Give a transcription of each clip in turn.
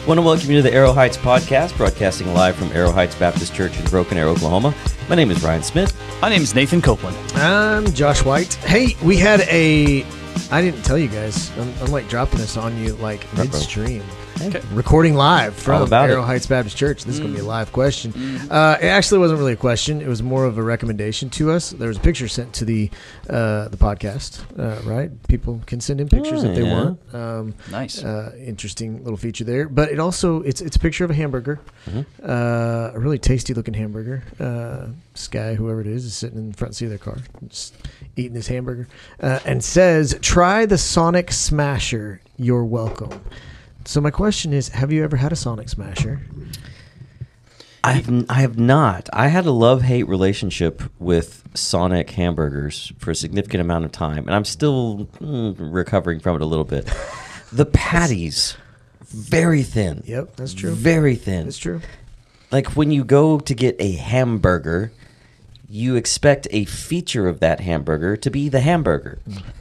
Want to welcome you to the Arrow Heights podcast, broadcasting live from Arrow Heights Baptist Church in Broken Arrow, Oklahoma. My name is Ryan Smith. My name is Nathan Copeland. I'm Josh White. Hey, we had I didn't tell you guys. I'm like dropping this on you like midstream. Okay. Recording live from Arrow it. Heights Baptist Church. This is going to be a live question. It actually wasn't really a question. It was more of a recommendation to us. There was a picture sent to the podcast, right? People can send in pictures if they want. Nice. Interesting little feature there. But it also, it's a picture of a hamburger, a really tasty looking hamburger. This guy, whoever it is sitting in the front seat of their car, just eating his hamburger, and says, "Try the Sonic Smasher. You're welcome." So my question is, have you ever had a Sonic Smasher? I have not. I had a love-hate relationship with Sonic hamburgers for a significant amount of time, and I'm still recovering from it a little bit. The patties, very thin. Yep, that's true. Very thin. That's true. Like when you go to get a hamburger, you expect a feature of that hamburger to be the hamburger.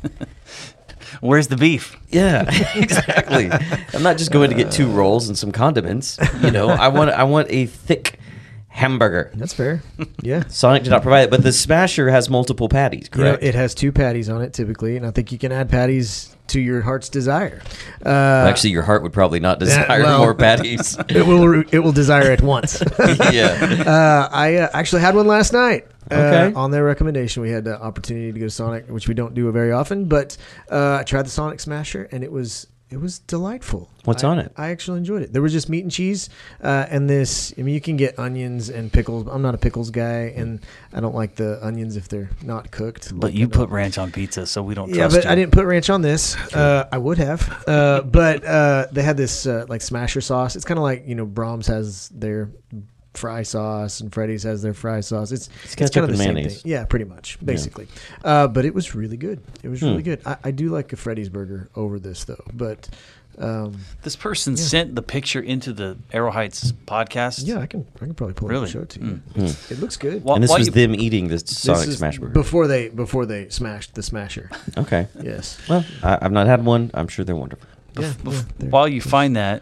Where's the beef? Yeah, exactly. I'm not just going to get 2 rolls and some condiments. You know, I want a thick hamburger. That's fair. Yeah. Sonic did not provide it, but the Smasher has multiple patties, correct? It has 2 patties on it typically, and I think you can add patties to your heart's desire. Actually, your heart would probably not desire more patties. It will desire it once. Yeah. I actually had one last night. Okay. On their recommendation, we had the opportunity to go to Sonic, which we don't do very often, but I tried the Sonic Smasher, and it was delightful. What's on it? I actually enjoyed it. There was just meat and cheese, and this. I mean, you can get onions and pickles. I'm not a pickles guy, and I don't like the onions if they're not cooked. But you put ranch on pizza, so we don't trust you. Yeah, but I didn't put ranch on this. I would have. But they had this like Smasher sauce. It's kind of like, Brahms has their fry sauce and Freddy's has their fry sauce. It's kind of the same thing. Yeah, pretty much, basically. Yeah. But it was really good. It was really good. I do like a Freddy's burger over this though. But this person sent the picture into the Arrow Heights podcast. Yeah, I can probably pull it up and show it to you. It looks good. And this was them eating the Sonic Smash burger before they smashed the Smasher. Okay. Yes. Well, I've not had one. I'm sure they're wonderful. While you find that,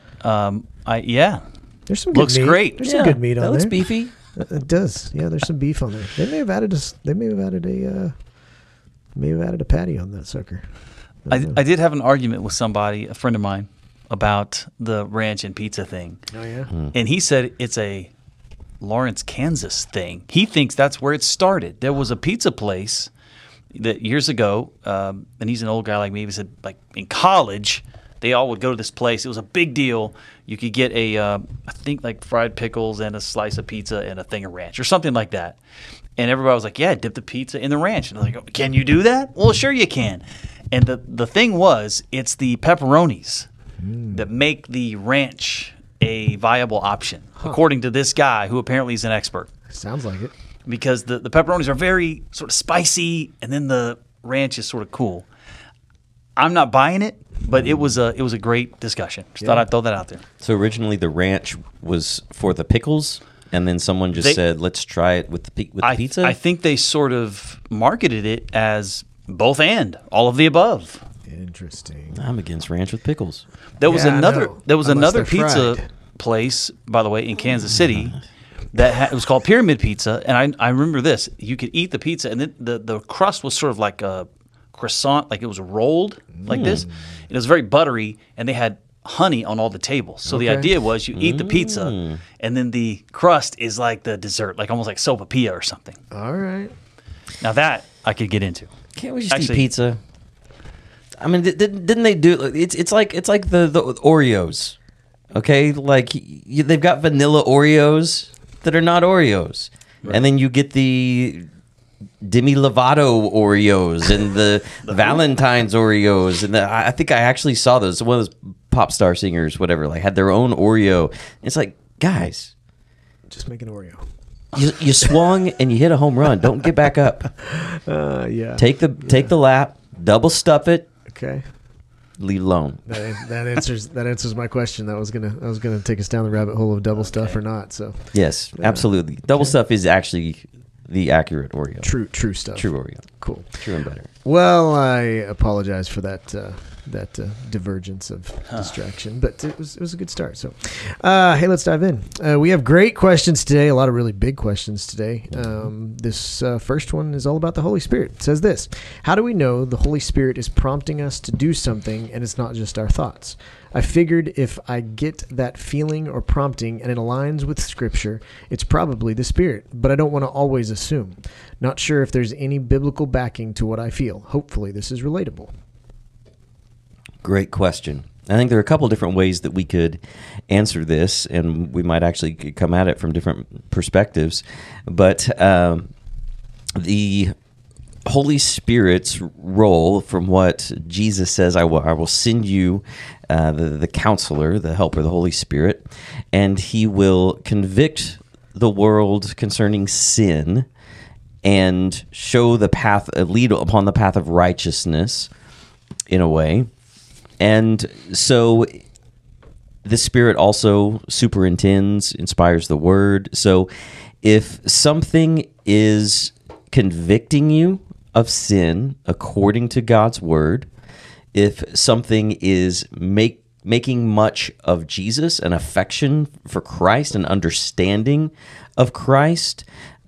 there's some good looks meat. great. There's some good meat on there. That looks beefy. It does. Yeah, there's some beef on there. They may have added a patty on that sucker. I did have an argument with somebody, a friend of mine, about the ranch and pizza thing. Oh yeah. And he said it's a Lawrence, Kansas thing. He thinks that's where it started. There was a pizza place that years ago, and he's an old guy like me. He said, like in college, they all would go to this place. It was a big deal. You could get I think like fried pickles and a slice of pizza and a thing of ranch or something like that. And everybody was like, yeah, dip the pizza in the ranch. And I was like, oh, can you do that? Well, sure you can. And the thing was, it's the pepperonis that make the ranch a viable option, according to this guy who apparently is an expert. Sounds like it. Because the pepperonis are very sort of spicy, and then the ranch is sort of cool. I'm not buying it, but it was a great discussion. Just thought I'd throw that out there. So originally the ranch was for the pickles, and then someone just said, "Let's try it with the pizza." I think they sort of marketed it as both and all of the above. Interesting. I'm against ranch with pickles. There was another they're pizza fried. place, by the way, in Kansas City. It was called Pyramid Pizza, and I remember this. You could eat the pizza, and then the crust was sort of like a croissant, like it was rolled like this. It was very buttery, and they had honey on all the tables. So the idea was you eat the pizza, and then the crust is like the dessert, like almost like sopapilla or something. All right. Now that I could get into. Can't we just eat pizza? I mean, didn't they do? It's like the Oreos, okay? Like they've got vanilla Oreos that are not Oreos, and then you get the Demi Lovato Oreos and the Valentine's Oreos, and I think I actually saw those. One of those pop star singers, whatever, like had their own Oreo. It's like, guys, just make an Oreo. You swung and you hit a home run. Don't get back up. Yeah. Take the lap, double stuff it. Okay. Leave it alone. That answers my question. I was gonna take us down the rabbit hole of double stuff or not. So yes, absolutely. Double stuff is actually the accurate Oreo. True stuff. True Oreo. Cool. True and better. Well, I apologize for that divergence of distraction, but it was a good start. So, hey, let's dive in. We have great questions today. A lot of really big questions today. This first one is all about the Holy Spirit. It says this: how do we know the Holy Spirit is prompting us to do something and it's not just our thoughts? I figured if I get that feeling or prompting and it aligns with Scripture, it's probably the Spirit, but I don't want to always assume. Not sure if there's any biblical backing to what I feel. Hopefully this is relatable. Great question. I think there are a couple different ways that we could answer this, and we might actually come at it from different perspectives. But the Holy Spirit's role, from what Jesus says, I will send you the counselor, the helper, the Holy Spirit, and he will convict the world concerning sin and show the path, lead upon the path of righteousness in a way. And so the Spirit also superintends, inspires the Word. So if something is convicting you of sin according to God's Word, if something is making much of Jesus, an affection for Christ, an understanding of Christ,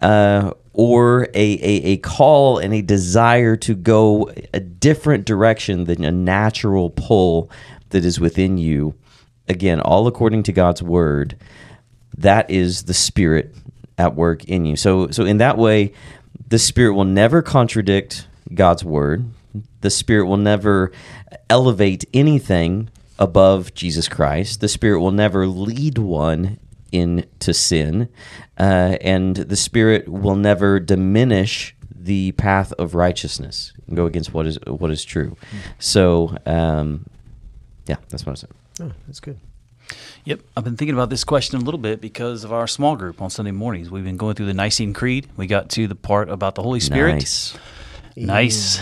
or a call and a desire to go a different direction than a natural pull that is within you, again, all according to God's Word, that is the Spirit at work in you. So in that way, the Spirit will never contradict God's Word. The Spirit will never elevate anything above Jesus Christ. The Spirit will never lead one into sin, and the Spirit will never diminish the path of righteousness and go against what is true. So, yeah, that's what I said. Oh, that's good. Yep, I've been thinking about this question a little bit because of our small group on Sunday mornings. We've been going through the Nicene Creed. We got to the part about the Holy Spirit. Nice.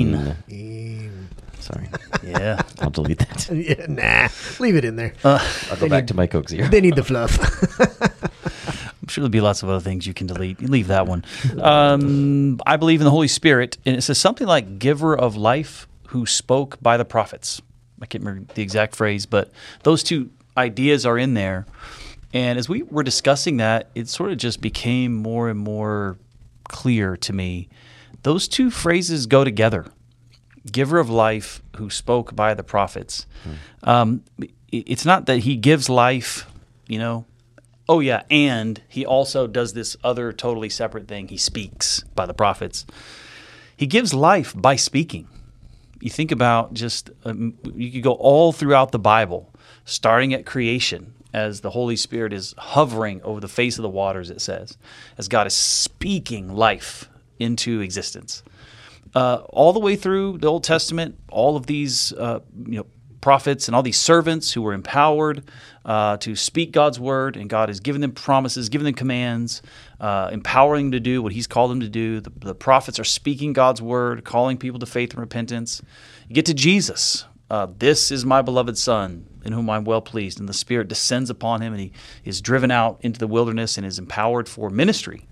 Sorry. Yeah. I'll delete that. Yeah, nah, leave it in there. I'll go back to my Coke Zero. They need the fluff. I'm sure there'll be lots of other things you can delete. You leave that one. I believe in the Holy Spirit, and it says something like giver of life who spoke by the prophets. I can't remember the exact phrase, but those two ideas are in there. And as we were discussing that, it sort of just became more and more clear to me. Those two phrases go together. Giver of life who spoke by the prophets. It's not that he gives life, oh yeah, and he also does this other totally separate thing. He speaks by the prophets. He gives life by speaking. You think about just, you could go all throughout the Bible, starting at creation, as the Holy Spirit is hovering over the face of the waters, it says, as God is speaking life into existence. All the way through the Old Testament, all of these prophets and all these servants who were empowered to speak God's word, and God has given them promises, given them commands, empowering them to do what He's called them to do. The prophets are speaking God's word, calling people to faith and repentance. You get to Jesus. This is my beloved Son, in whom I'm well pleased. And the Spirit descends upon Him, and He is driven out into the wilderness and is empowered for ministry.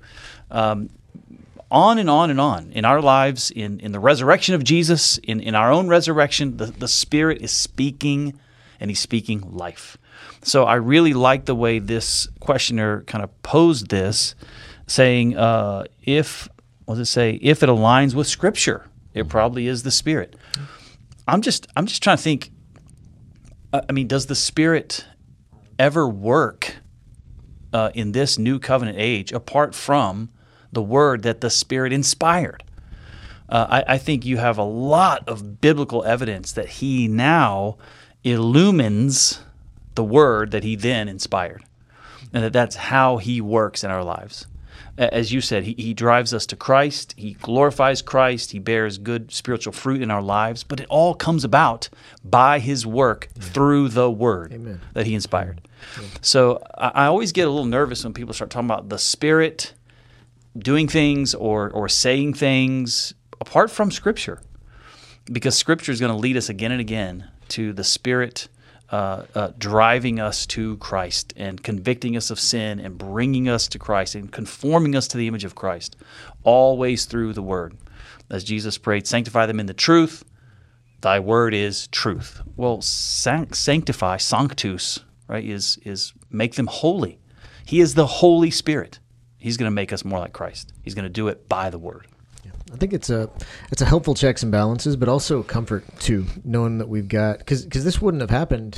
On and on and on. In our lives, in the resurrection of Jesus, in our own resurrection, the Spirit is speaking, and He's speaking life. So I really like the way this questioner kind of posed this, saying, if it aligns with Scripture, it probably is the Spirit. I'm just trying to think, does the Spirit ever work in this new covenant age apart from the word that the Spirit inspired? I think you have a lot of biblical evidence that He now illumines the word that He then inspired, and that's how He works in our lives. As you said, he drives us to Christ, He glorifies Christ, He bears good spiritual fruit in our lives, but it all comes about by His work through the word Amen. that He inspired. Yeah. So I always get a little nervous when people start talking about the Spirit doing things or saying things apart from Scripture, because Scripture is going to lead us again and again to the Spirit driving us to Christ and convicting us of sin and bringing us to Christ and conforming us to the image of Christ, always through the Word. as Jesus prayed, sanctify them in the truth. Thy word is truth. Well, sanctify, sanctus, right, is make them holy. He is the Holy Spirit. He's going to make us more like Christ. He's going to do it by the word. I think it's a helpful checks and balances, but also comfort too, knowing that we've got, because this wouldn't have happened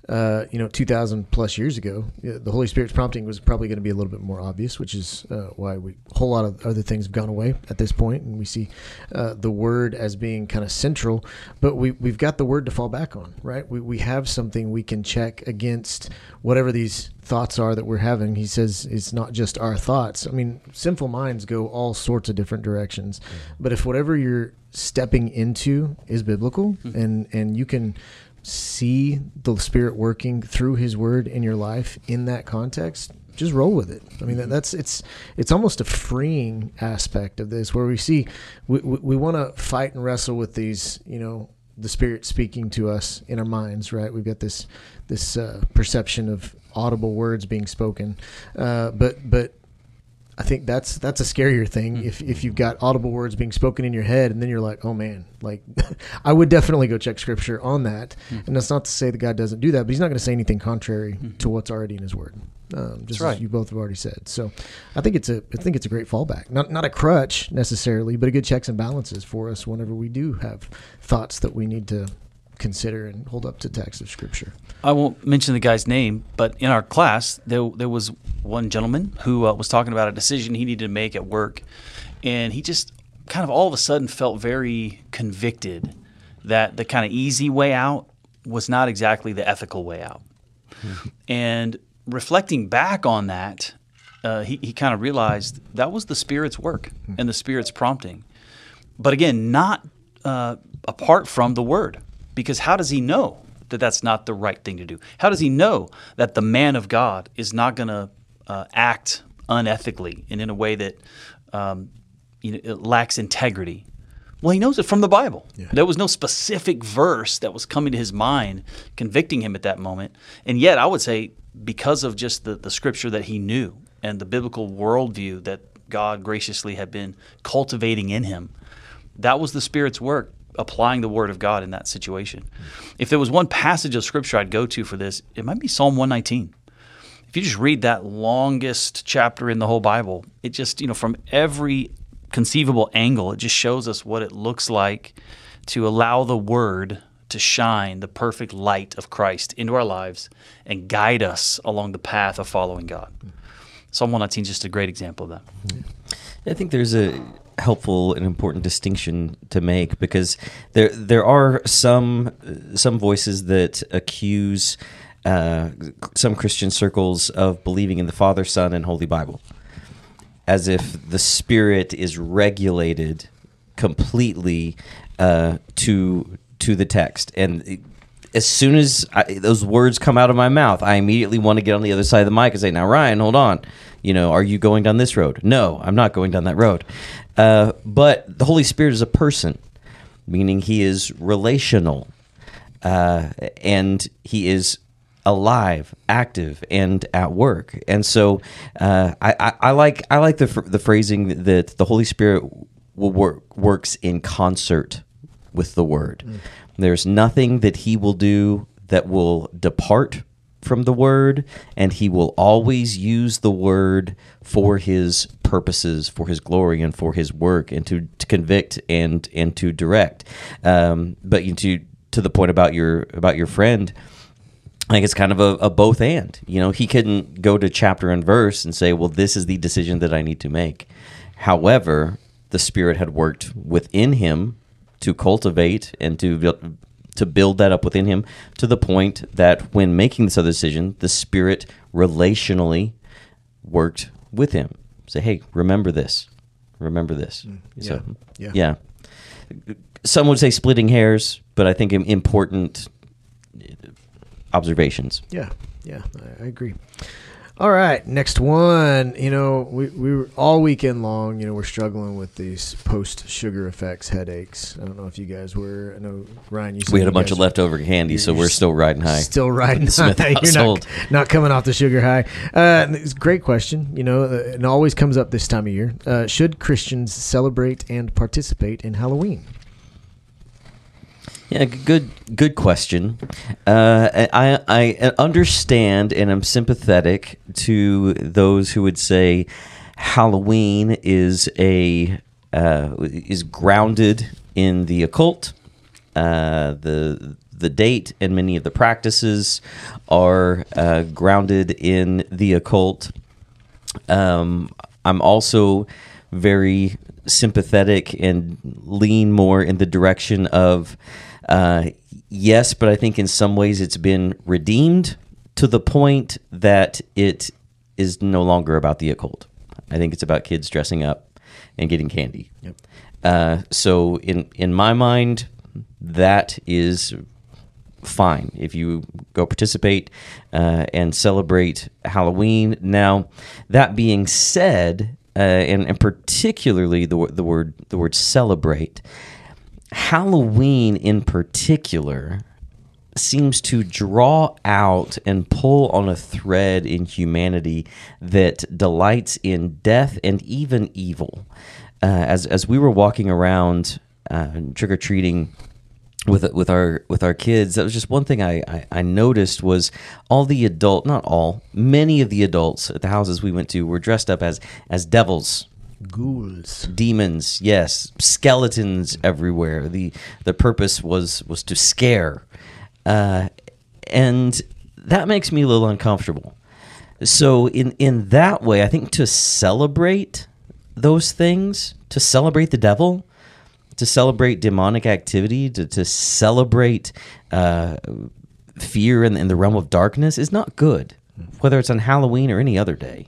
2,000 plus years ago. The Holy Spirit's prompting was probably going to be a little bit more obvious, which is why a whole lot of other things have gone away at this point, and we see the Word as being kind of central. But we've got the Word to fall back on, right? We have something we can check against whatever these thoughts are that we're having. He says it's not just our thoughts. I mean, sinful minds go all sorts of different directions. But if whatever you're stepping into is biblical, and you can see the Spirit working through His Word in your life in that context, just roll with it. I mean, it's almost a freeing aspect of this, where we see we want to fight and wrestle with these, the Spirit speaking to us in our minds, right? We've got this perception of audible words being spoken, but I think that's a scarier thing if you've got audible words being spoken in your head, and then you're like, oh man, like I would definitely go check Scripture on that. And that's not to say that God doesn't do that, but He's not going to say anything contrary to what's already in His Word. Just right. as you both have already said. So I think it's a great fallback, not a crutch necessarily, but a good checks and balances for us whenever we do have thoughts that we need to consider and hold up to text of Scripture. I won't mention the guy's name, but in our class, there was one gentleman who was talking about a decision he needed to make at work, and he just kind of all of a sudden felt very convicted that the kind of easy way out was not exactly the ethical way out. And reflecting back on that, he kind of realized that was the Spirit's work and the Spirit's prompting. But again, not apart from the Word. Because how does he know that that's not the right thing to do? How does he know that the man of God is not going to act unethically and in a way that it lacks integrity? Well, he knows it from the Bible. Yeah. There was no specific verse that was coming to his mind, convicting him at that moment. And yet, I would say, because of just the Scripture that he knew and the biblical worldview that God graciously had been cultivating in him, that was the Spirit's work, applying the Word of God in that situation. If there was one passage of Scripture I'd go to for this, it might be Psalm 119. If you just read that longest chapter in the whole Bible, it just, from every conceivable angle, it just shows us what it looks like to allow the Word to shine the perfect light of Christ into our lives and guide us along the path of following God. Psalm 119 is just a great example of that. I think there's a helpful and important distinction to make, because there are some voices that accuse some Christian circles of believing in the Father, Son, and Holy Bible, as if the Spirit is regulated completely to the text. And as soon as those words come out of my mouth, I immediately want to get on the other side of the mic and say, now, Ryan, hold on. Are you going down this road? No, I'm not going down that road. But the Holy Spirit is a person, meaning He is relational, and He is alive, active, and at work. And so I like the phrasing that the Holy Spirit works in concert with the Word. There's nothing that He will do that will depart from the Word, and He will always use the Word for His purposes, for His glory, and for His work, and to convict and to direct. But to the point about your friend, I think it's kind of a both and. He couldn't go to chapter and verse and say, well, this is the decision that I need to make. However, the Spirit had worked within him to cultivate and to build that up within him, to the point that when making this other decision, the Spirit relationally worked with him. Say, hey, remember this. Yeah. Some would say splitting hairs, but I think important observations. Yeah, I agree. All right, next one. You know, we were all weekend long. You know, we're struggling with these post-sugar effects headaches. I don't know if you guys were. I know Ryan, you said We had you a bunch guys of leftover candy, so we're still riding high. Still riding Smith high. You're household. not coming off the sugar high. It's a great question. You know, it always comes up this time of year. Should Christians celebrate and participate in Halloween? Yeah, good question. I understand and I'm sympathetic to those who would say Halloween is grounded in the occult. The date and many of the practices are grounded in the occult. I'm also very sympathetic and lean more in the direction of yes, but I think in some ways it's been redeemed to the point that it is no longer about the occult. I think it's about kids dressing up and getting candy. Yep. So in my mind, that is fine if you go participate and celebrate Halloween. Now, that being said, and particularly the word celebrate, Halloween in particular seems to draw out and pull on a thread in humanity that delights in death and even evil. As we were walking around trick or treating with our kids, that was just one thing I noticed was many of the adults at the houses we went to were dressed up as devils. Ghouls, demons, yes, skeletons everywhere. The purpose was to scare, and that makes me a little uncomfortable. So in that way, I think to celebrate those things, to celebrate the devil, to celebrate demonic activity, to celebrate fear in the realm of darkness is not good, whether it's on Halloween or any other day.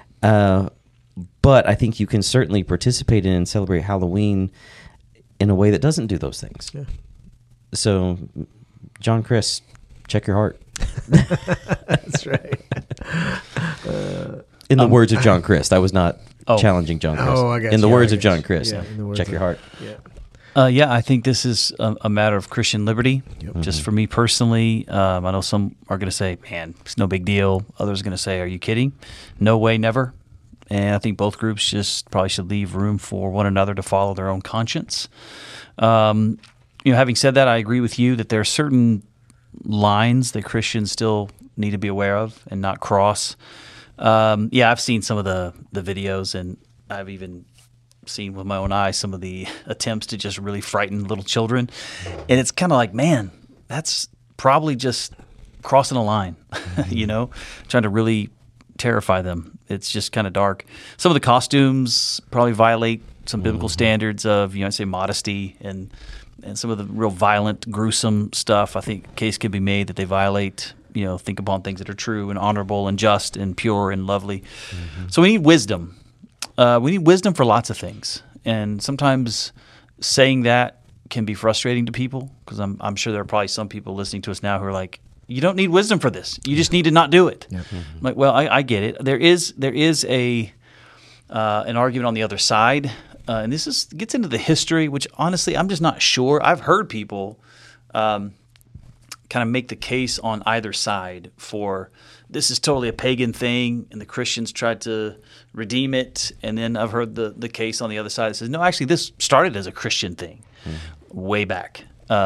But I think you can certainly participate in and celebrate Halloween in a way that doesn't do those things. Yeah. So, John Chris, check your heart. That's right. In the words of John Chris, I was not challenging John Chris. Oh, I got in the you. words I of got John you. Chris, Yeah, in the words check your heart. Yeah. Yeah, I think this is a matter of Christian liberty. Yep. Just for me personally, I know some are going to say, man, it's no big deal. Others are going to say, are you kidding? No way, never. And I think both groups just probably should leave room for one another to follow their own conscience. Having said that, I agree with you that there are certain lines that Christians still need to be aware of and not cross. I've seen some of the videos, and I've even seen with my own eyes some of the attempts to just really frighten little children. And it's kind of like, man, that's probably just crossing a line, trying to really terrify them. It's just kind of dark. Some of the costumes probably violate some biblical standards of, I'd say modesty and some of the real violent, gruesome stuff. I think a case could be made that they violate, think upon things that are true and honorable and just and pure and lovely. So we need wisdom. We need wisdom for lots of things. And sometimes saying that can be frustrating to people because I'm sure there are probably some people listening to us now who are like, you don't need wisdom for this. You just need to not do it. Yep. I'm like, well, I get it. There is an argument on the other side, and this gets into the history, which honestly I'm just not sure. I've heard people kind of make the case on either side for this is totally a pagan thing, and the Christians tried to redeem it. And then I've heard the case on the other side that says, no, actually, this started as a Christian thing way back.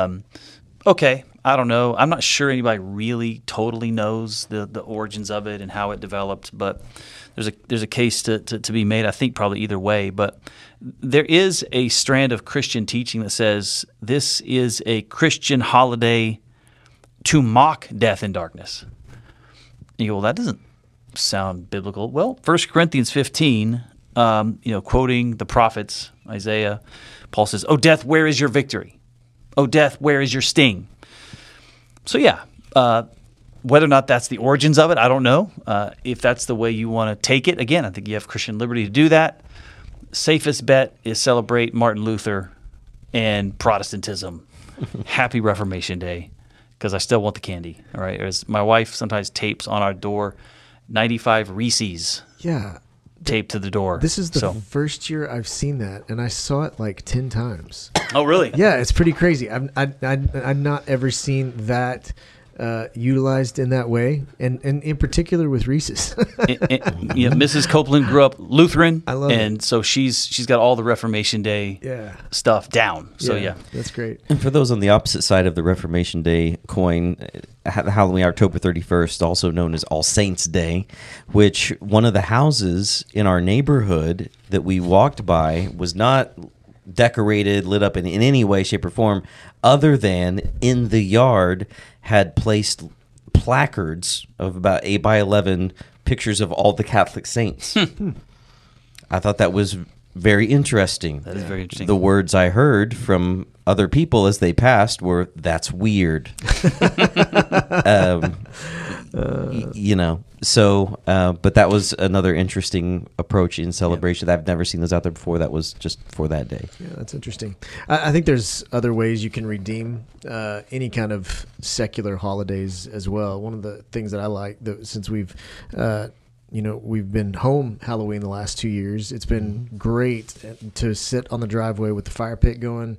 Okay, I don't know. I'm not sure anybody really totally knows the origins of it and how it developed, but there's a case to be made, I think, probably either way. But there is a strand of Christian teaching that says this is a Christian holiday to mock death and darkness. And you go, well, that doesn't sound biblical. Well, 1 Corinthians 15, quoting the prophets, Isaiah, Paul says, "Oh, death, where is your victory? Oh, death, where is your sting?" So, whether or not that's the origins of it, I don't know. If that's the way you want to take it, again, I think you have Christian liberty to do that. Safest bet is celebrate Martin Luther and Protestantism. Happy Reformation Day, because I still want the candy. All right, as my wife sometimes tapes on our door 95 Reese's Yeah. taped to the door. This is the so. first year I've seen that, and I saw it like 10 times. Oh, really? Yeah, it's pretty crazy. I've not ever seen that utilized in that way, and in particular with Reese's. Yeah, Mrs. Copeland grew up Lutheran, I love and it. so she's got all the Reformation Day Yeah. stuff down. So yeah. That's great. And for those on the opposite side of the Reformation Day coin, Halloween, October 31st, also known as All Saints Day, which one of the houses in our neighborhood that we walked by was not decorated, lit up in any way, shape, or form, other than in the yard had placed placards of about 8 by 11 pictures of all the Catholic saints. I thought that was very interesting. That is very interesting. The words I heard from other people as they passed were, "That's weird." But that was another interesting approach in celebration. I've never seen those out there before. That was just for that day. Yeah, that's interesting. I think there's other ways you can redeem any kind of secular holidays as well. One of the things that I like, since we've been home Halloween the last 2 years. It's been great to sit on the driveway with the fire pit going.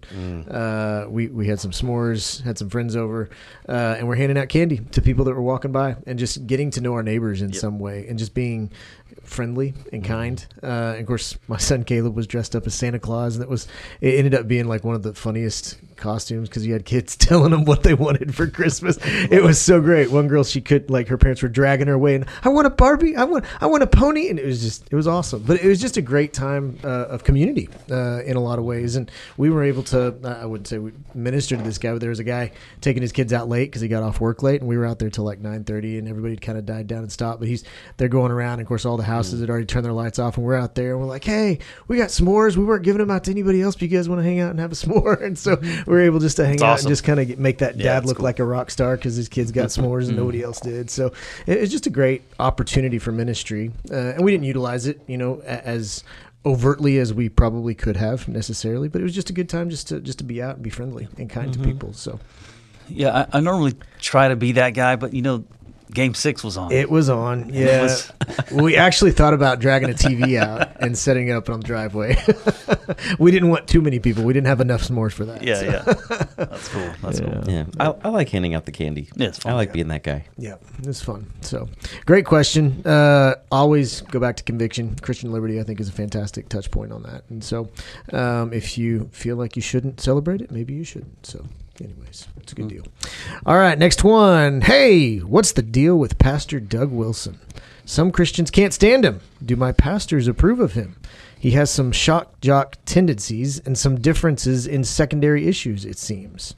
We had some s'mores, had some friends over, and we're handing out candy to people that were walking by and just getting to know our neighbors in some way and just being friendly and kind. And of course, my son Caleb was dressed up as Santa Claus, and it ended up being like one of the funniest costumes because you had kids telling them what they wanted for Christmas. It was so great. One girl, her parents were dragging her away, and I want a Barbie, I want a pony, and it was awesome. But it was just a great time of community in a lot of ways, and we were able to, I wouldn't say we ministered to this guy, but there was a guy taking his kids out late because he got off work late, and we were out there till like 9:30, and everybody kind of died down and stopped. But they're going around, and of course all the houses had already turned their lights off, and we're out there, and we're like, hey, we got s'mores. We weren't giving them out to anybody else, but you guys want to hang out and have a s'more? And so we were able just to hang out awesome. and just kind of make that dad look cool. like a rock star because his kids got s'mores and nobody else did. So it was just a great opportunity for ministry, and we didn't utilize it, as overtly as we probably could have necessarily, but it was just a good time just to be out and be friendly and kind to people. So Yeah, I normally try to be that guy, but Game 6 was on. it was on. Yeah, we actually thought about dragging a TV out and setting it up on the driveway. We didn't want too many people. We didn't have enough s'mores for that. Yeah, so. yeah. That's cool. That's cool. Yeah, I like handing out the candy. Yeah, it's fun. I like being that guy. Yeah, it's fun. So, great question. Always go back to conviction. Christian liberty, I think, is a fantastic touch point on that. And so, if you feel like you shouldn't celebrate it, maybe you shouldn't. So, anyways, it's a good deal. All right, next one. Hey, what's the deal with Pastor Doug Wilson? Some Christians can't stand him. Do my pastors approve of him? He has some shock jock tendencies and some differences in secondary issues, it seems.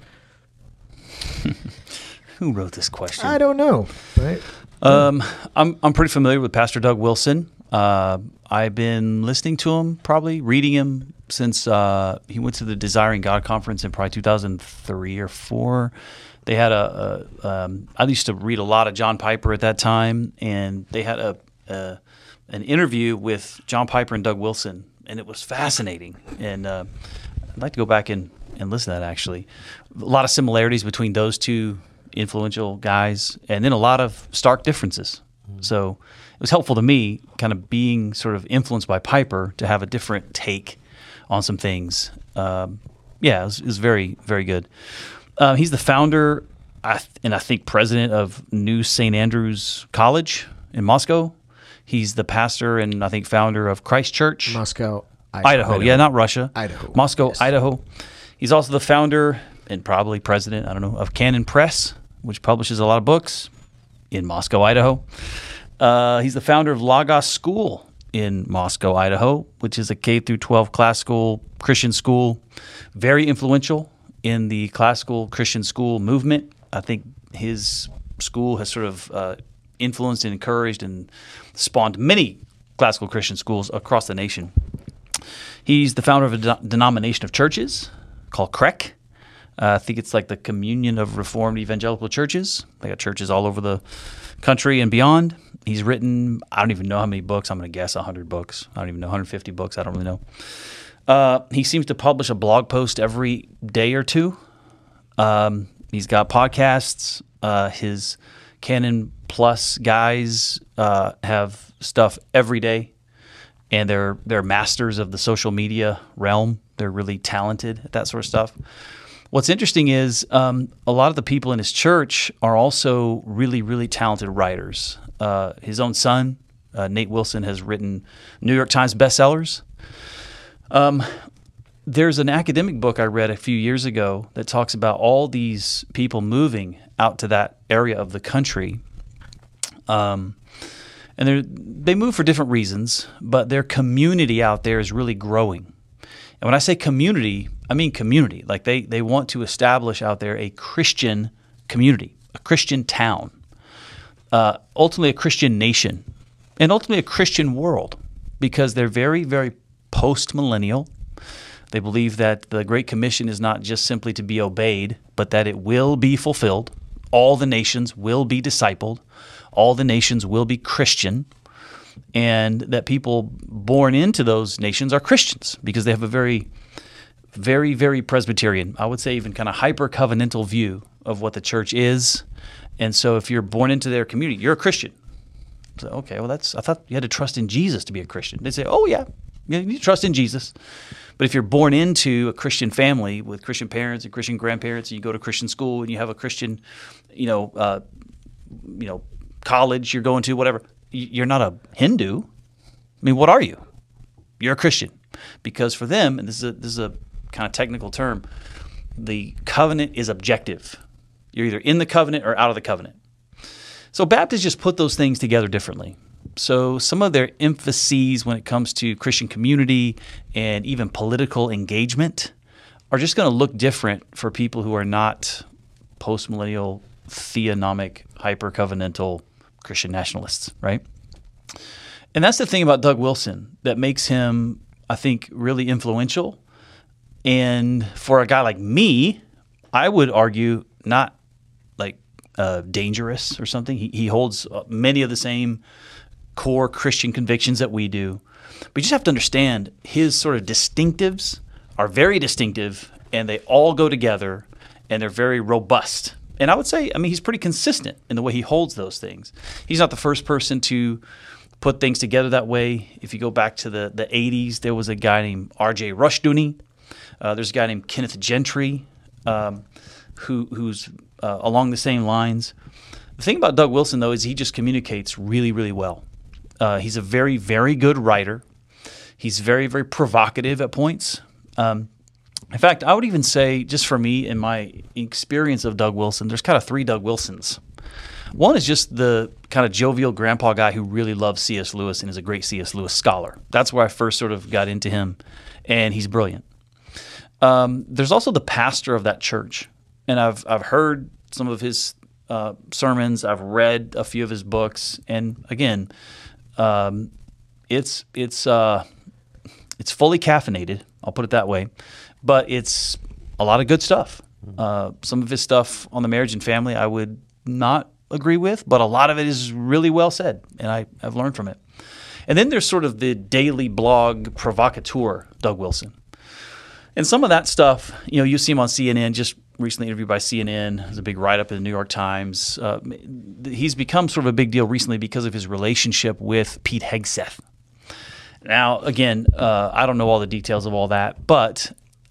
Who wrote this question? I don't know. Right? I'm pretty familiar with Pastor Doug Wilson. I've been listening to him, probably reading him since he went to the Desiring God conference in probably 2003 or 4. They had I used to read a lot of John Piper at that time, and they had an interview with John Piper and Doug Wilson, and it was fascinating. And I'd like to go back and listen to that, actually. A lot of similarities between those two influential guys, and then a lot of stark differences. So it was helpful to me, kind of being sort of influenced by Piper, to have a different take on some things. It was very, very good. He's the founder and I think president of New St. Andrews College in Moscow. He's the pastor and I think founder of Christ Church. Moscow, Idaho. Yeah, not Russia. Idaho. Moscow, Yes. Idaho. He's also the founder and probably president, I don't know, of Canon Press, which publishes a lot of books in Moscow, Idaho. He's the founder of Logos School in Moscow, Idaho, which is a K-12 classical Christian school, very influential in the classical Christian school movement. I think his school has sort of influenced and encouraged and spawned many classical Christian schools across the nation. He's the founder of a denomination of churches called CREC. I think it's like the Communion of Reformed Evangelical Churches. They got churches all over the country and beyond. He's written, I don't even know how many books. I'm going to guess 100 books. I don't even know, 150 books. I don't really know. He seems to publish a blog post every day or two. He's got podcasts. His Canon Plus guys have stuff every day, and they're masters of the social media realm. They're really talented at that sort of stuff. What's interesting is a lot of the people in his church are also really, really talented writers. His own son, Nate Wilson, has written New York Times bestsellers. There's an academic book I read a few years ago that talks about all these people moving out to that area of the country. And they move for different reasons, but their community out there is really growing. And when I say community, I mean community. Like they want to establish out there a Christian community, a Christian town, ultimately a Christian nation, and ultimately a Christian world, because they're very, very post-millennial. They believe that the Great Commission is not just simply to be obeyed, but that it will be fulfilled. All the nations will be discipled. All the nations will be Christian, and that people born into those nations are Christians because they have a very, very, very Presbyterian, I would say even kind of hyper-covenantal view of what the church is. And so if you're born into their community, you're a Christian. So, okay, well, I thought you had to trust in Jesus to be a Christian. They say, oh, yeah, you need to trust in Jesus. But if you're born into a Christian family with Christian parents and Christian grandparents, and you go to Christian school and you have a Christian, college you're going to, whatever, you're not a Hindu. I mean, what are you? You're a Christian, because for them, and this is a kind of technical term, the covenant is objective. You're either in the covenant or out of the covenant. So Baptists just put those things together differently. So some of their emphases when it comes to Christian community and even political engagement are just going to look different for people who are not post-millennial, theonomic, hyper-covenantal Christian nationalists, right? And that's the thing about Doug Wilson that makes him, I think, really influential. And for a guy like me, I would argue not like dangerous or something. He holds many of the same core Christian convictions that we do. But you just have to understand his sort of distinctives are very distinctive, and they all go together, and they're very robust. And I would say, he's pretty consistent in the way he holds those things. He's not the first person to put things together that way. If you go back to the 80s, there was a guy named R.J. Rushdoony. There's a guy named Kenneth Gentry who's along the same lines. The thing about Doug Wilson, though, is he just communicates really, really well. He's a very, very good writer. He's very, very provocative at points. In fact, I would even say, just for me, in my experience of Doug Wilson, there's kind of three Doug Wilsons. One is just the kind of jovial grandpa guy who really loves C.S. Lewis and is a great C.S. Lewis scholar. That's where I first sort of got into him, and he's brilliant. There's also the pastor of that church, and I've heard some of his sermons. I've read a few of his books, and again, it's fully caffeinated. I'll put it that way, but it's a lot of good stuff. Some of his stuff on the marriage and family I would not agree with, but a lot of it is really well said, and I've learned from it. And then there's sort of the daily blog provocateur, Doug Wilson. And some of that stuff, you see him on CNN, just recently interviewed by CNN. There's a big write-up in the New York Times. He's become sort of a big deal recently because of his relationship with Pete Hegseth. Now, again, I don't know all the details of all that, but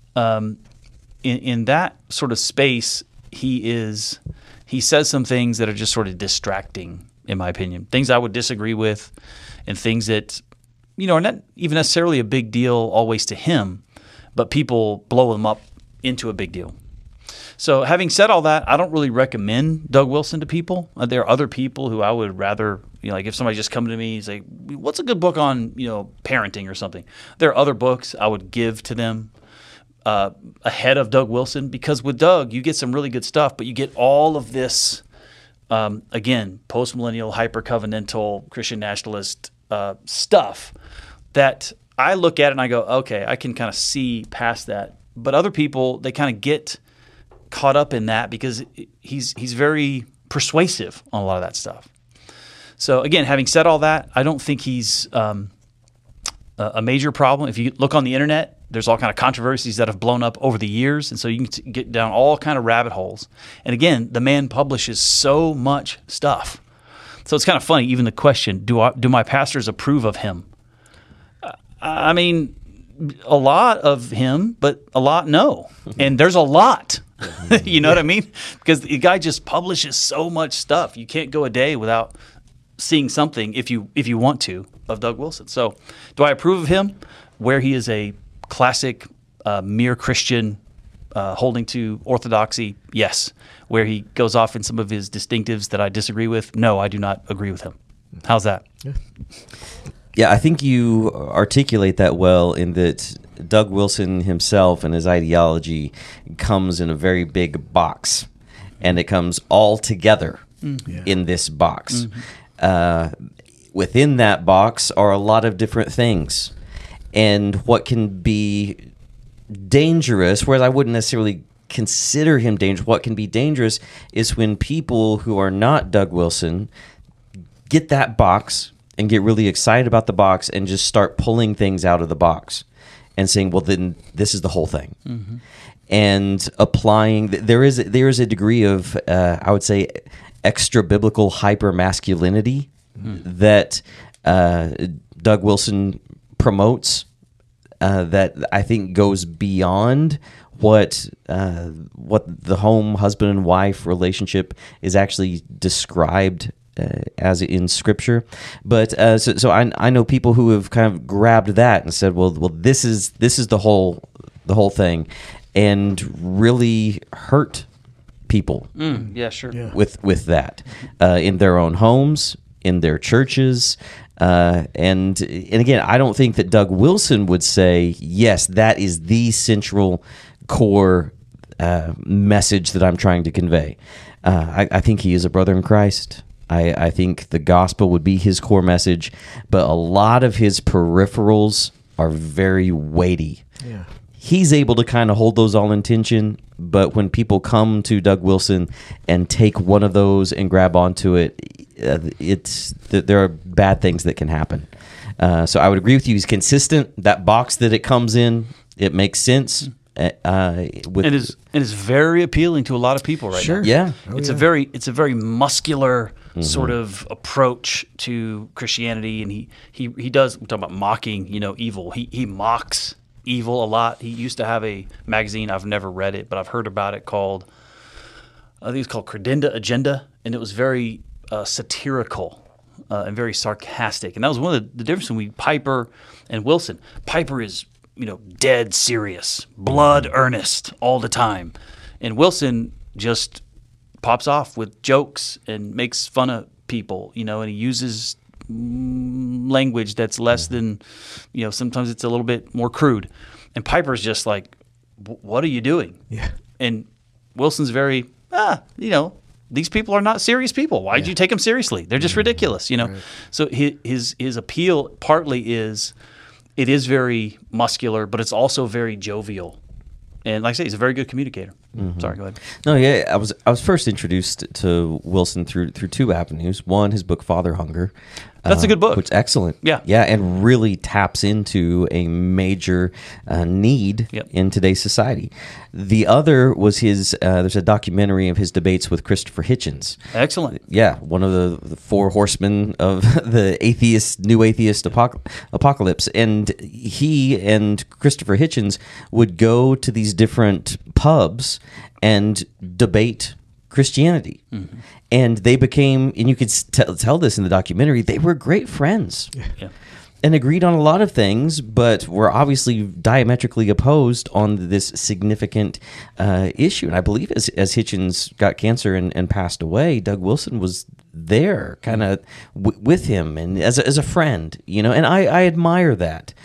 in that sort of space, he says some things that are just sort of distracting, in my opinion. Things I would disagree with, and things that are not even necessarily a big deal always to him, but people blow them up into a big deal. So having said all that, I don't really recommend Doug Wilson to people. There are other people who I would rather, like if somebody just come to me and say, what's a good book on, parenting or something? There are other books I would give to them ahead of Doug Wilson, because with Doug, you get some really good stuff, but you get all of this, again, post-millennial, hyper-covenantal, Christian nationalist stuff that I look at it and I go, okay, I can kind of see past that. But other people, they kind of get caught up in that because he's very persuasive on a lot of that stuff. So again, having said all that, I don't think he's a major problem. If you look on the internet, there's all kind of controversies that have blown up over the years, and so you can get down all kind of rabbit holes. And again, the man publishes so much stuff, so it's kind of funny. Even the question, do my pastors approve of him? I mean, a lot of him, but a lot no, and there's a lot. You know what I mean? Because the guy just publishes so much stuff. You can't go a day without seeing something if you want to of Doug Wilson. So, do I approve of him? Where he is a classic mere Christian holding to orthodoxy, yes. Where he goes off in some of his distinctives that I disagree with, no, I do not agree with him. How's that? Yeah, I think you articulate that well in that Doug Wilson himself and his ideology comes in a very big box, and it comes all together in this box. Within that box are a lot of different things, and what can be dangerous, whereas I wouldn't necessarily consider him dangerous, what can be dangerous is when people who are not Doug Wilson get that box and get really excited about the box and just start pulling things out of the box and saying, well, then this is the whole thing. And applying, there is a degree of, I would say, extra biblical hyper masculinity that Doug Wilson promotes that I think goes beyond what the home husband and wife relationship is actually described as in Scripture. But so I know people who have kind of grabbed that and said, well, this is the whole thing, and really hurt people. Yeah, sure. Yeah. With that in their own homes, in their churches. And again, I don't think that Doug Wilson would say, yes, that is the central core message that I'm trying to convey. I think he is a brother in Christ. I think the gospel would be his core message, but a lot of his peripherals are very weighty. Yeah. He's able to kind of hold those all in tension, but when people come to Doug Wilson and take one of those and grab onto it, there are bad things that can happen. So I would agree with you. He's consistent. That box that it comes in, it makes sense. It is very appealing to a lot of people right now. Yeah. It's a very muscular sort of approach to Christianity, and he does. We're talking about mocking, evil. He mocks evil a lot. He used to have a magazine. I've never read it, but I've heard about it. I think it's called Credenda Agenda, and it was very satirical and very sarcastic. And that was one of the difference between Piper and Wilson. Piper is dead serious, blood earnest all the time. And Wilson just pops off with jokes and makes fun of people, and he uses language that's less than, sometimes it's a little bit more crude. And Piper's just like, what are you doing? Yeah. And Wilson's very, these people are not serious people. Why did you take them seriously? They're just ridiculous, Right. So his appeal partly is, it is very muscular, but it's also very jovial. And like I say, he's a very good communicator. Sorry, go ahead. No, yeah, I was first introduced to Wilson through two avenues. One, his book Father Hunger. That's a good book. Which is excellent. Yeah. Yeah, and really taps into a major need in today's society. The other was his, there's a documentary of his debates with Christopher Hitchens. Excellent. Yeah, one of the four horsemen of the new atheist apocalypse. And he and Christopher Hitchens would go to these different pubs and debate Christianity. And they became, and you could tell this in the documentary, they were great friends. Yeah. And agreed on a lot of things, but were obviously diametrically opposed on this significant issue. And I believe as Hitchens got cancer and passed away, Doug Wilson was there kind of with him and as a friend, and I admire that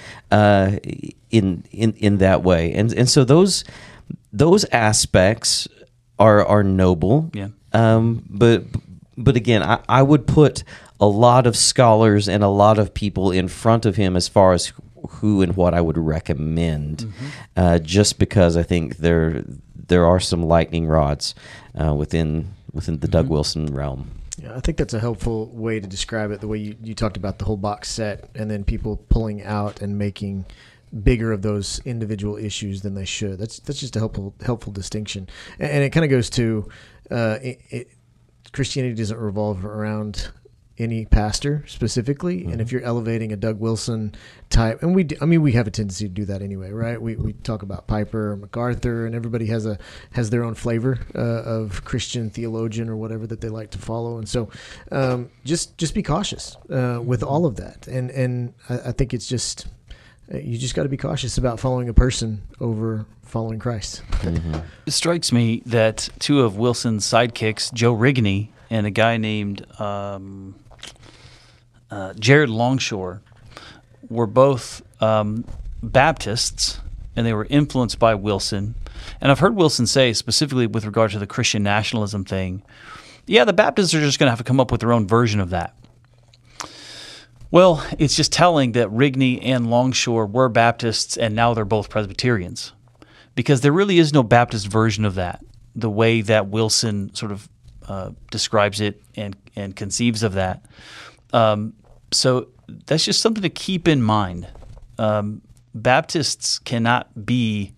in that way. And so those aspects are noble. Yeah. But again, I would put a lot of scholars and a lot of people in front of him as far as who and what I would recommend, just because I think there are some lightning rods within the Doug Wilson realm. Yeah, I think that's a helpful way to describe it, the way you talked about the whole box set and then people pulling out and making bigger of those individual issues than they should. That's just a helpful distinction, and it kind of goes to Christianity doesn't revolve around any pastor specifically, and if you're elevating a Doug Wilson type, and we have a tendency to do that anyway, right? We talk about Piper or MacArthur, and everybody has their own flavor of Christian theologian or whatever that they like to follow, and so just be cautious with all of that, and I think it's just you just got to be cautious about following a person over following Christ. It strikes me that two of Wilson's sidekicks, Joe Rigney and a guy named Jared Longshore, were both Baptists, and they were influenced by Wilson. And I've heard Wilson say, specifically with regard to the Christian nationalism thing, yeah, the Baptists are just going to have to come up with their own version of that. Well, it's just telling that Rigney and Longshore were Baptists, and now they're both Presbyterians, because there really is no Baptist version of that, the way that Wilson sort of describes it and conceives of that. So that's just something to keep in mind. Baptists cannot be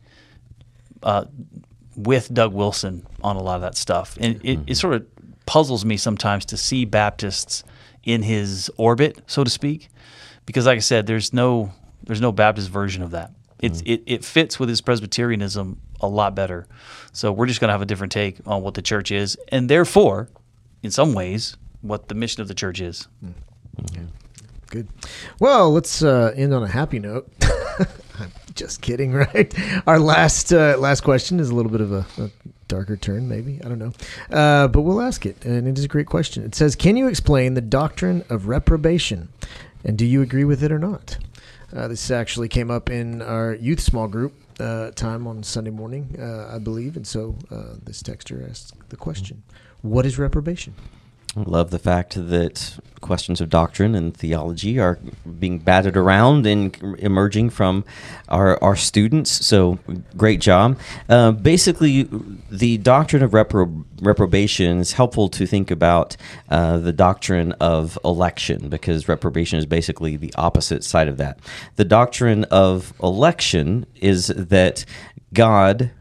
with Doug Wilson on a lot of that stuff. And it sort of puzzles me sometimes to see Baptists in his orbit, so to speak, because like I said, there's no Baptist version of that. It fits with his Presbyterianism a lot better. So we're just going to have a different take on what the church is, and therefore, in some ways, what the mission of the church is. Good. Well, let's end on a happy note. I'm just kidding, right? Our last question is a little bit of a darker turn, maybe. I don't know. But we'll ask it, and it is a great question. It says, can you explain the doctrine of reprobation, and do you agree with it or not? This actually came up in our youth small group time on Sunday morning, I believe, and so this texter asked the question, what is reprobation? I love the fact that questions of doctrine and theology are being batted around and emerging from our students. So great job. Basically, the doctrine of reprobation is helpful to think about the doctrine of election, because reprobation is basically the opposite side of that. The doctrine of election is that God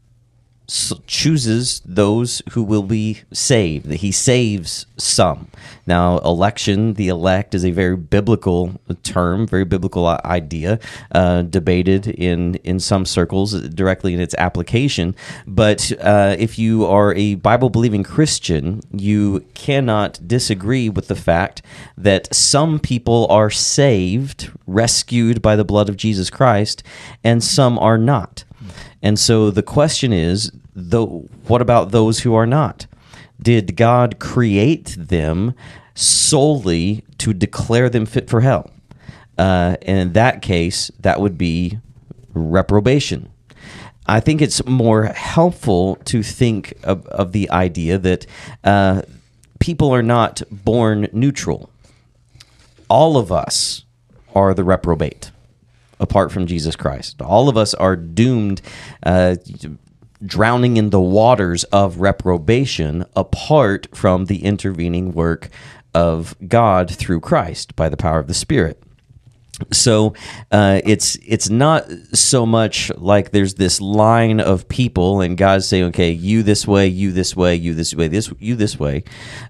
chooses those who will be saved, that he saves some. Now, election, the elect, is a very biblical term, very biblical idea, debated in some circles directly in its application. But if you are a Bible-believing Christian, you cannot disagree with the fact that some people are saved, rescued by the blood of Jesus Christ, and some are not. And so the question is, what about those who are not? Did God create them solely to declare them fit for hell? And in that case, that would be reprobation. I think it's more helpful to think of the idea that people are not born neutral. All of us are the reprobate, apart from Jesus Christ. All of us are doomed, drowning in the waters of reprobation apart from the intervening work of God through Christ by the power of the Spirit. So it's not so much like there's this line of people and God's saying, okay, you this way, you this way, you this way, you this way.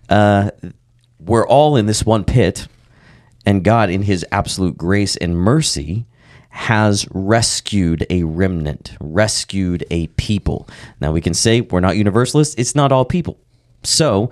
We're all in this one pit, and God, in his absolute grace and mercy, has rescued a remnant, rescued a people. Now, we can say we're not universalists. It's not all people. So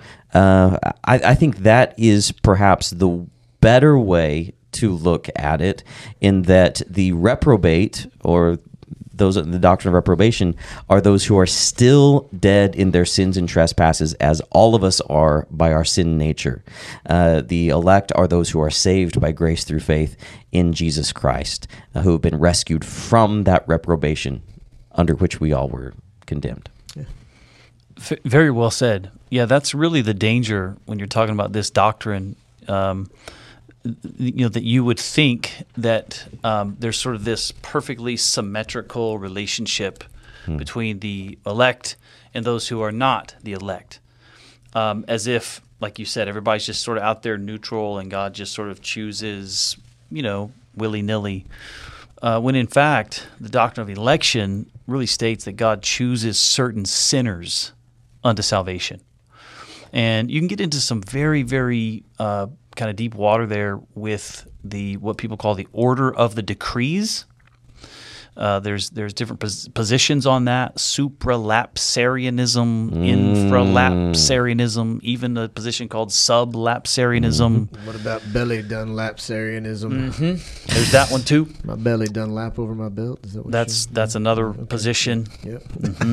I think that is perhaps the better way to look at it, in that the reprobate, or those in the doctrine of reprobation, are those who are still dead in their sins and trespasses, as all of us are by our sin nature. The elect are those who are saved by grace through faith in Jesus Christ, who have been rescued from that reprobation under which we all were condemned. Yeah. Very well said. Yeah, that's really the danger when you're talking about this doctrine. That you would think that there's sort of this perfectly symmetrical relationship between the elect and those who are not the elect. As if, like you said, everybody's just sort of out there neutral and God just sort of chooses, willy-nilly. when in fact the doctrine of election really states that God chooses certain sinners unto salvation. And you can get into some very, very kind of deep water there with what people call the order of the decrees. There's different positions on that: supralapsarianism, infralapsarianism, even a position called sublapsarianism. What about belly done lapsarianism? There's that one too. My belly done lap over my belt. Is that what That's another position. Yep.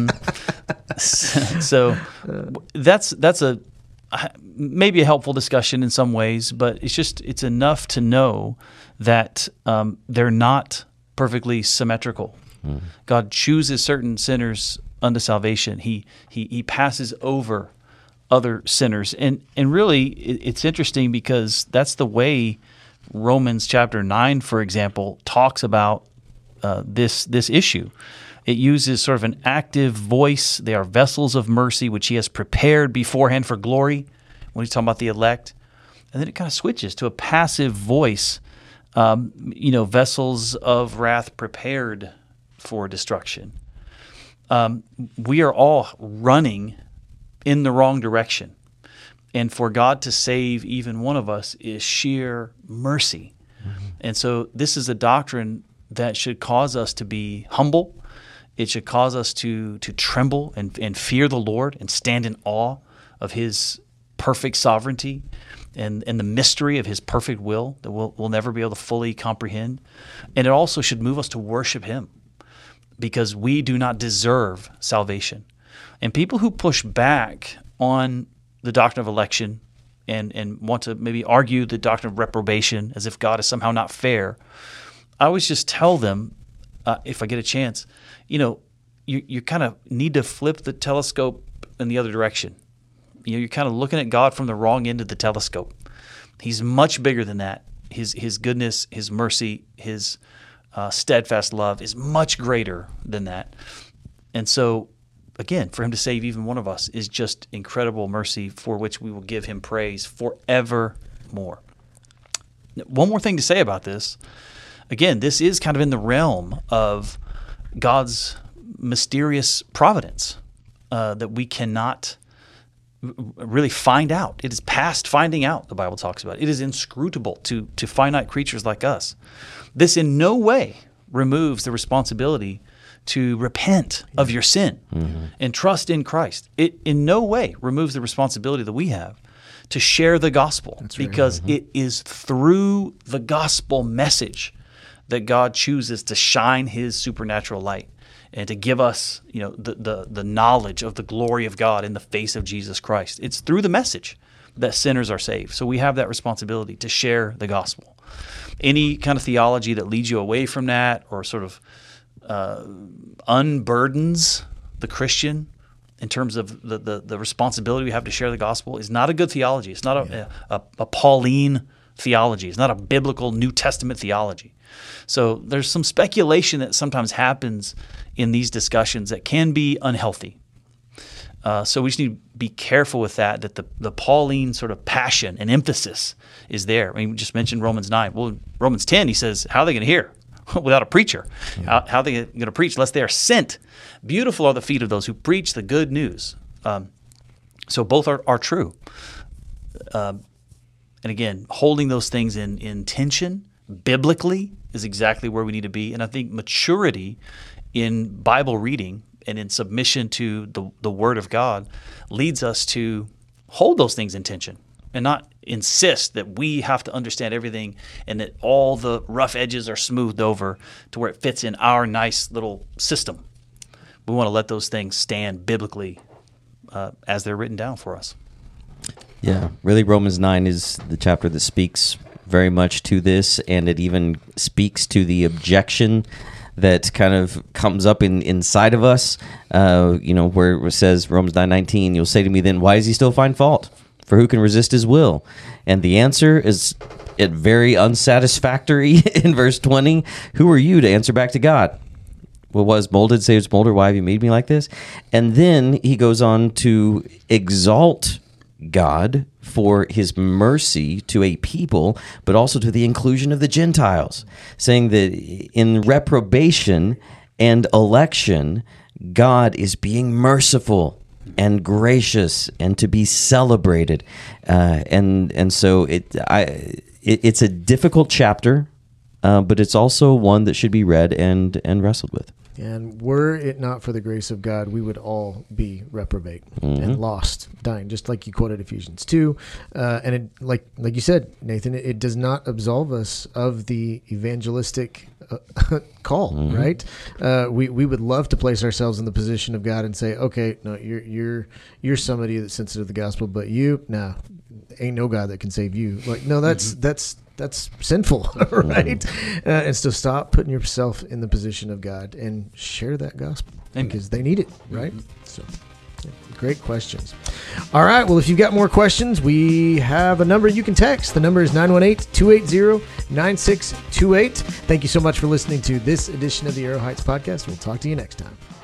So that's a maybe a helpful discussion in some ways, but it's enough to know that they're not perfectly symmetrical. God chooses certain sinners unto salvation. He passes over other sinners, and really it's interesting because that's the way Romans chapter 9, for example, talks about this issue. It uses sort of an active voice. They are vessels of mercy, which he has prepared beforehand for glory, when he's talking about the elect. And then it kind of switches to a passive voice, vessels of wrath prepared for destruction. We are all running in the wrong direction. And for God to save even one of us is sheer mercy. And so this is a doctrine that should cause us to be humble. It should cause us to tremble and fear the Lord and stand in awe of his perfect sovereignty and the mystery of his perfect will that we'll never be able to fully comprehend. And it also should move us to worship him because we do not deserve salvation. And people who push back on the doctrine of election and want to maybe argue the doctrine of reprobation as if God is somehow not fair, I always just tell them, if I get a chance, you kind of need to flip the telescope in the other direction. You're kind of looking at God from the wrong end of the telescope. He's much bigger than that. His goodness, his mercy, his steadfast love is much greater than that. And so, again, for him to save even one of us is just incredible mercy for which we will give him praise forevermore. One more thing to say about this. Again, this is kind of in the realm of God's mysterious providence that we cannot really find out. It is past finding out, the Bible talks about. It is inscrutable to finite creatures like us. This in no way removes the responsibility to repent of your sin and trust in Christ. It in no way removes the responsibility that we have to share the gospel. That's because it is through the gospel message that God chooses to shine his supernatural light and to give us, the knowledge of the glory of God in the face of Jesus Christ. It's through the message that sinners are saved. So we have that responsibility to share the gospel. Any kind of theology that leads you away from that or sort of unburdens the Christian in terms of the responsibility we have to share the gospel is not a good theology. It's not a Pauline theology. It's not a biblical New Testament theology. So there's some speculation that sometimes happens in these discussions that can be unhealthy. So we just need to be careful with that the Pauline sort of passion and emphasis is there. I mean, we just mentioned Romans 9. Well, in Romans 10, he says, how are they going to hear without a preacher? Yeah. How are they going to preach unless they are sent? Beautiful are the feet of those who preach the good news. So both are true. And again, holding those things in tension biblically is exactly where we need to be. And I think maturity in Bible reading and in submission to the Word of God leads us to hold those things in tension and not insist that we have to understand everything and that all the rough edges are smoothed over to where it fits in our nice little system. We want to let those things stand biblically as they're written down for us. Yeah, really Romans 9 is the chapter that speaks very much to this, and it even speaks to the objection that kind of comes up inside of us, where it says, Romans 9:19, you'll say to me then, why does he still find fault? For who can resist his will? And the answer is very unsatisfactory in verse 20. Who are you to answer back to God? What was molded, saves molder, why have you made me like this? And then he goes on to exalt God for his mercy to a people, but also to the inclusion of the Gentiles, saying that in reprobation and election, God is being merciful and gracious and to be celebrated. And so it's a difficult chapter, but it's also one that should be read and wrestled with. And were it not for the grace of God, we would all be reprobate and lost, dying, just like you quoted Ephesians 2. And it, like you said, Nathan, it does not absolve us of the evangelistic call, right? We would love to place ourselves in the position of God and say, okay, no, you're somebody that's sensitive to the gospel, but ain't no God that can save you. Like, no, that's sinful, right? And so stop putting yourself in the position of God and share that gospel. Amen. Because they need it, right? So, yeah, great questions. All right. Well, if you've got more questions, we have a number you can text. The number is 918-280-9628. Thank you so much for listening to this edition of the Arrow Heights Podcast. We'll talk to you next time.